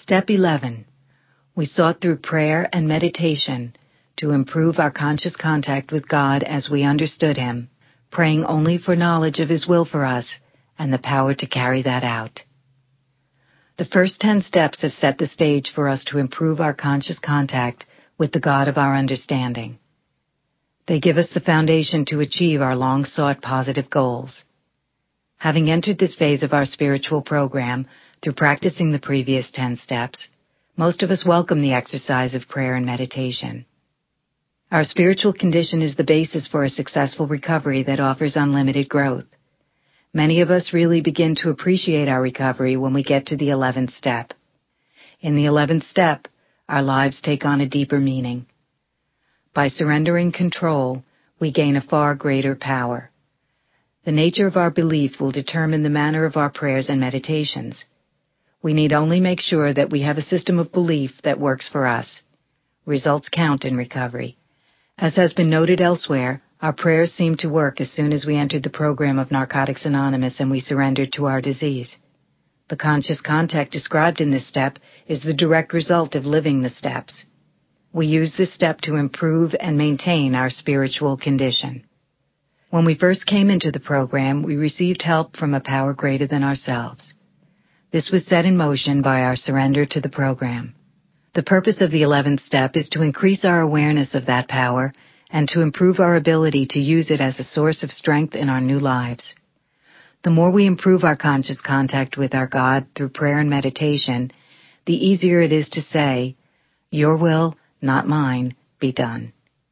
Step 11. We sought through prayer and meditation to improve our conscious contact with God as we understood Him, praying only for knowledge of His will for us and the power to carry that out. The first 10 steps have set the stage for us to improve our conscious contact with the God of our understanding. They give us the foundation to achieve our long-sought positive goals. Having entered this phase of our spiritual program through practicing the previous 10 steps, most of us welcome the exercise of prayer and meditation. Our spiritual condition is the basis for a successful recovery that offers unlimited growth. Many of us really begin to appreciate our recovery when we get to the 11th step. In the 11th step, our lives take on a deeper meaning. By surrendering control, we gain a far greater power. The nature of our belief will determine the manner of our prayers and meditations. We need only make sure that we have a system of belief that works for us. Results count in recovery. As has been noted elsewhere, our prayers seemed to work as soon as we entered the program of Narcotics Anonymous and we surrendered to our disease. The conscious contact described in this step is the direct result of living the steps. We use this step to improve and maintain our spiritual condition. When we first came into the program, we received help from a power greater than ourselves. This was set in motion by our surrender to the program. The purpose of the 11th step is to increase our awareness of that power and to improve our ability to use it as a source of strength in our new lives. The more we improve our conscious contact with our God through prayer and meditation, the easier it is to say, "Your will, not mine, be done."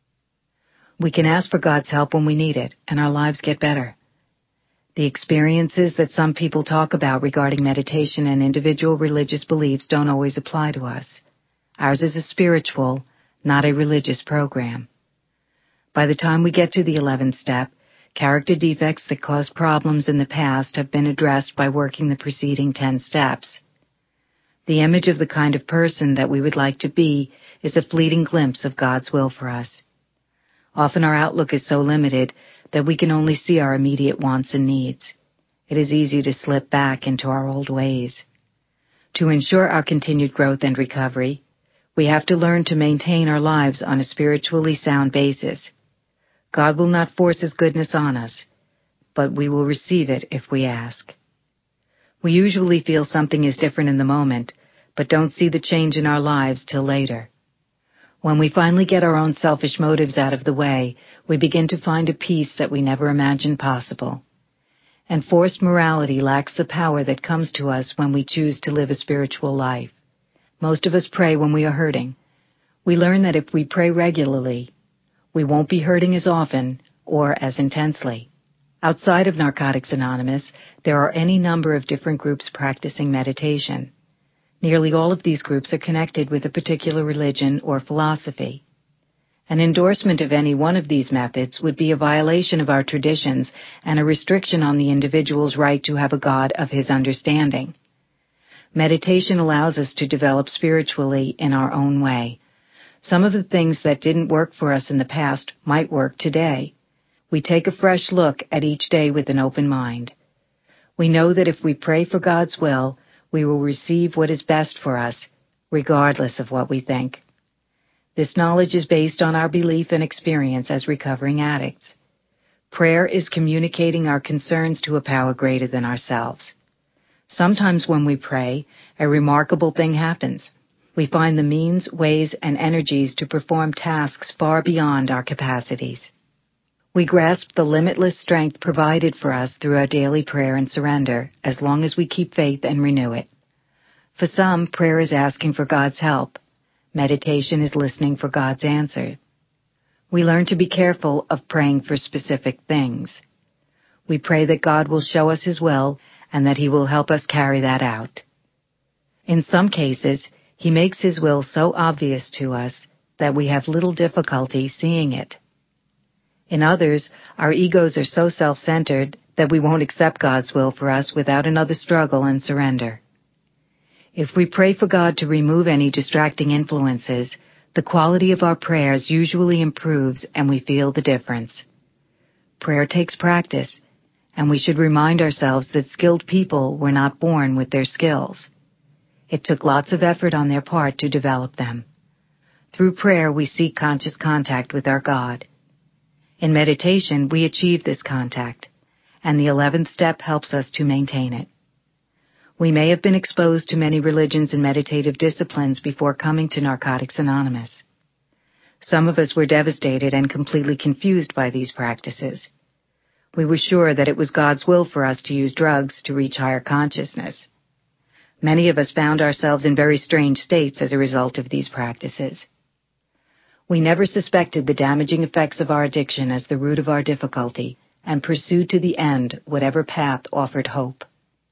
We can ask for God's help when we need it, and our lives get better. The experiences that some people talk about regarding meditation and individual religious beliefs don't always apply to us. Ours is a spiritual, not a religious program. By the time we get to the 11th step, character defects that caused problems in the past have been addressed by working the preceding 10 steps. The image of the kind of person that we would like to be is a fleeting glimpse of God's will for us. Often our outlook is so limited that we can only see our immediate wants and needs. It is easy to slip back into our old ways. To ensure our continued growth and recovery, we have to learn to maintain our lives on a spiritually sound basis. God will not force His goodness on us, but we will receive it if we ask. We usually feel something is different in the moment, but don't see the change in our lives till later. When we finally get our own selfish motives out of the way, we begin to find a peace that we never imagined possible. And forced morality lacks the power that comes to us when we choose to live a spiritual life. Most of us pray when we are hurting. We learn that if we pray regularly, we won't be hurting as often or as intensely. Outside of Narcotics Anonymous, there are any number of different groups practicing meditation. Nearly all of these groups are connected with a particular religion or philosophy. An endorsement of any one of these methods would be a violation of our traditions and a restriction on the individual's right to have a God of his understanding. Meditation allows us to develop spiritually in our own way. Some of the things that didn't work for us in the past might work today. We take a fresh look at each day with an open mind. We know that if we pray for God's will, we will receive what is best for us, regardless of what we think. This knowledge is based on our belief and experience as recovering addicts. Prayer is communicating our concerns to a power greater than ourselves. Sometimes when we pray, a remarkable thing happens. We find the means, ways, and energies to perform tasks far beyond our capacities. We grasp the limitless strength provided for us through our daily prayer and surrender, as long as we keep faith and renew it. For some, prayer is asking for God's help. Meditation is listening for God's answer. We learn to be careful of praying for specific things. We pray that God will show us His will and that He will help us carry that out. In some cases, He makes His will so obvious to us that we have little difficulty seeing it. In others, our egos are so self-centered that we won't accept God's will for us without another struggle and surrender. If we pray for God to remove any distracting influences, the quality of our prayers usually improves and we feel the difference. Prayer takes practice, and we should remind ourselves that skilled people were not born with their skills. It took lots of effort on their part to develop them. Through prayer, we seek conscious contact with our God. In meditation, we achieve this contact, and the 11th step helps us to maintain it. We may have been exposed to many religions and meditative disciplines before coming to Narcotics Anonymous. Some of us were devastated and completely confused by these practices. We were sure that it was God's will for us to use drugs to reach higher consciousness. Many of us found ourselves in very strange states as a result of these practices. We never suspected the damaging effects of our addiction as the root of our difficulty, and pursued to the end whatever path offered hope.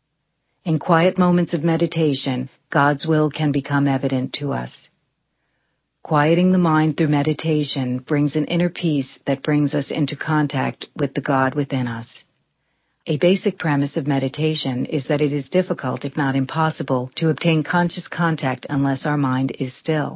In quiet moments of meditation, God's will can become evident to us. Quieting the mind through meditation brings an inner peace that brings us into contact with the God within us. A basic premise of meditation is that it is difficult, if not impossible, to obtain conscious contact unless our mind is still.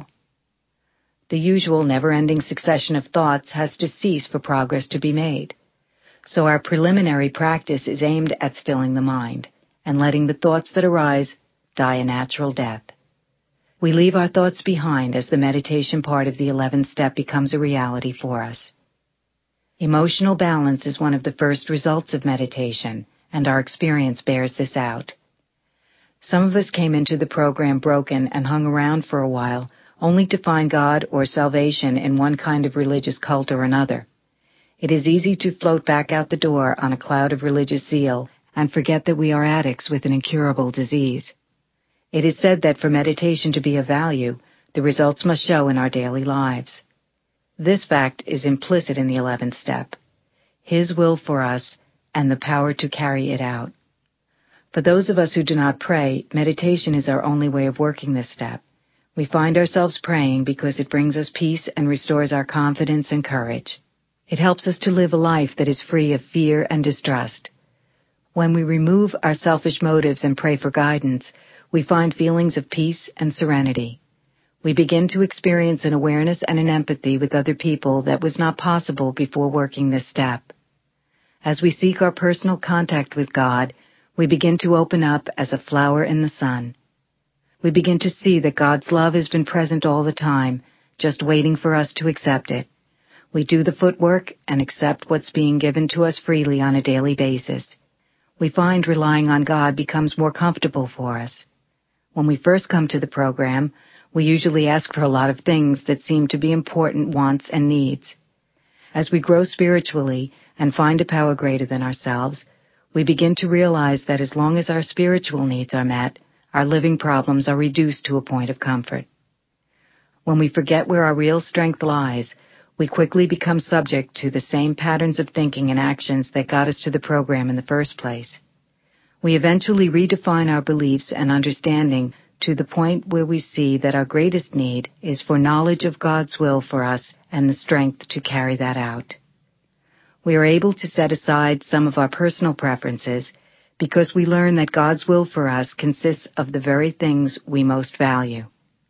The usual never-ending succession of thoughts has to cease for progress to be made. So our preliminary practice is aimed at stilling the mind and letting the thoughts that arise die a natural death. We leave our thoughts behind as the meditation part of the 11th step becomes a reality for us. Emotional balance is one of the first results of meditation, and our experience bears this out. Some of us came into the program broken and hung around for a while, only to find God or salvation in one kind of religious cult or another. It is easy to float back out the door on a cloud of religious zeal and forget that we are addicts with an incurable disease. It is said that for meditation to be of value, the results must show in our daily lives. This fact is implicit in the 11th step, His will for us and the power to carry it out. For those of us who do not pray, meditation is our only way of working this step. We find ourselves praying because it brings us peace and restores our confidence and courage. It helps us to live a life that is free of fear and distrust. When we remove our selfish motives and pray for guidance, we find feelings of peace and serenity. We begin to experience an awareness and an empathy with other people that was not possible before working this step. As we seek our personal contact with God, we begin to open up as a flower in the sun. We begin to see that God's love has been present all the time, just waiting for us to accept it. We do the footwork and accept what's being given to us freely on a daily basis. We find relying on God becomes more comfortable for us. When we first come to the program, we usually ask for a lot of things that seem to be important wants and needs. As we grow spiritually and find a power greater than ourselves, we begin to realize that as long as our spiritual needs are met, our living problems are reduced to a point of comfort. When we forget where our real strength lies, we quickly become subject to the same patterns of thinking and actions that got us to the program in the first place. We eventually redefine our beliefs and understanding to the point where we see that our greatest need is for knowledge of God's will for us and the strength to carry that out. We are able to set aside some of our personal preferences because we learn that God's will for us consists of the very things we most value.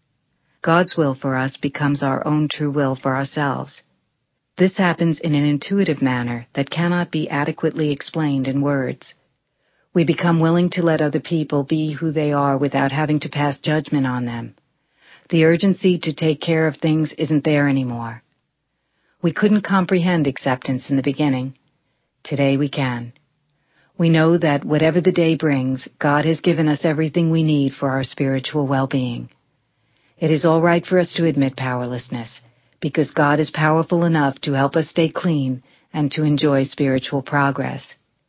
God's will for us becomes our own true will for ourselves. This happens in an intuitive manner that cannot be adequately explained in words. We become willing to let other people be who they are without having to pass judgment on them. The urgency to take care of things isn't there anymore. We couldn't comprehend acceptance in the beginning. Today we can. We know that whatever the day brings, God has given us everything we need for our spiritual well-being. It is all right for us to admit powerlessness, because God is powerful enough to help us stay clean and to enjoy spiritual progress.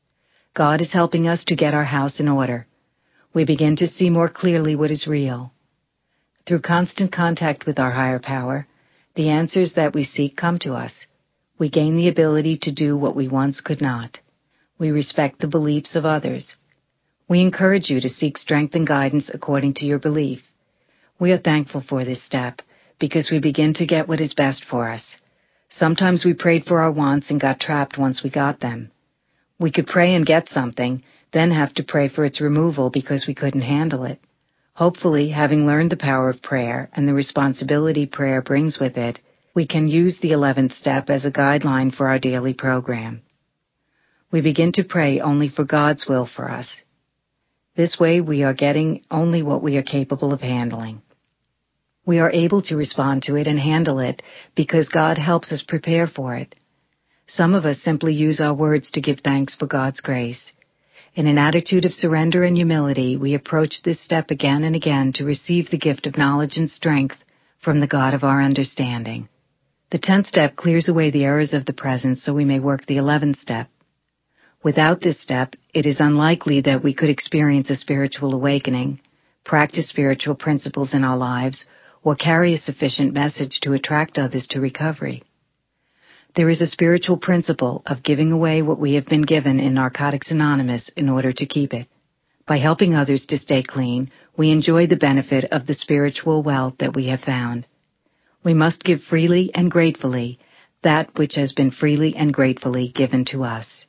God is helping us to get our house in order. We begin to see more clearly what is real. Through constant contact with our higher power, the answers that we seek come to us. We gain the ability to do what we once could not. We respect the beliefs of others. We encourage you to seek strength and guidance according to your belief. We are thankful for this step because we begin to get what is best for us. Sometimes we prayed for our wants and got trapped once we got them. We could pray and get something, then have to pray for its removal because we couldn't handle it. Hopefully, having learned the power of prayer and the responsibility prayer brings with it, we can use the 11th step as a guideline for our daily program. We begin to pray only for God's will for us. This way we are getting only what we are capable of handling. We are able to respond to it and handle it because God helps us prepare for it. Some of us simply use our words to give thanks for God's grace. In an attitude of surrender and humility, we approach this step again and again to receive the gift of knowledge and strength from the God of our understanding. The 10th step clears away the errors of the present so we may work the 11th step. Without this step, it is unlikely that we could experience a spiritual awakening, practice spiritual principles in our lives, or carry a sufficient message to attract others to recovery. There is a spiritual principle of giving away what we have been given in Narcotics Anonymous in order to keep it. By helping others to stay clean, we enjoy the benefit of the spiritual wealth that we have found. We must give freely and gratefully that which has been freely and gratefully given to us.